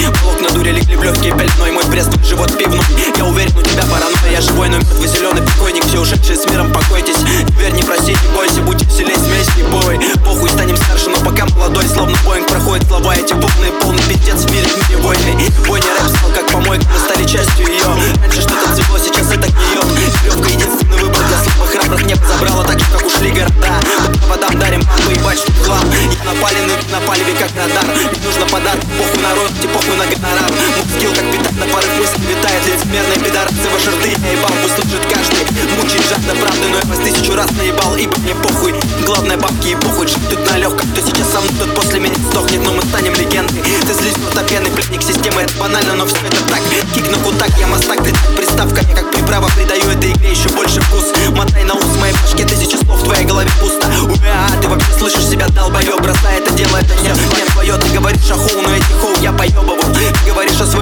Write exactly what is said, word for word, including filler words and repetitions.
Волокна дури легли в легкие пеленой. Мой пресс, твой живот пивной. Я уверен, у тебя паранойя. Я живой, но мертвый зеленый покойник. Все ушедшие с миром, покойтесь. Верь, не проси, не бойся, будь веселей, смейся, не бой. Похуй, станем старше, но пока молодой. Словно Боинг проходит слова эти волны. Полный пиздец в мире, в мире войны. Войне рэп стал как помойка, мы стали частью ее. Раньше что-то цвело, сейчас это гниет. Веревка единственный выбор для слабых, храбрых. Небо забрало так же, как ушли города. Водам дарим, поебать, что хлам. Я напален и напали как радар. Ведь нужно подарок, похуй народ, и похуй на гонорар. Мой скилл как питать на порыв мысль витает. Лицемерные пидорасы во жерды. Я ебал, пусть служит каждый. Мучает жажда правды, но я вас тысячу раз наебал. Ибо мне похуй, главное бабки и похуй. Жить тут на легком, кто сейчас со мной, тот после меня сдохнет. Но мы станем легендой. Ты злись, фортопенный пленник системы. Это банально, но все это так. Кик на кутак, я мастак, приставка. Я как приправа придаю этой игре еще больше вкус. Мотай на ус, в моей башке тысячи слов, в твоей голове пусто. Уа, ты вообще слышишь себя, долбоёб. Бросай это дело, это не, не твое. Ты говоришь о хоу, но эти хоу я поебывал. Ты говоришь о своей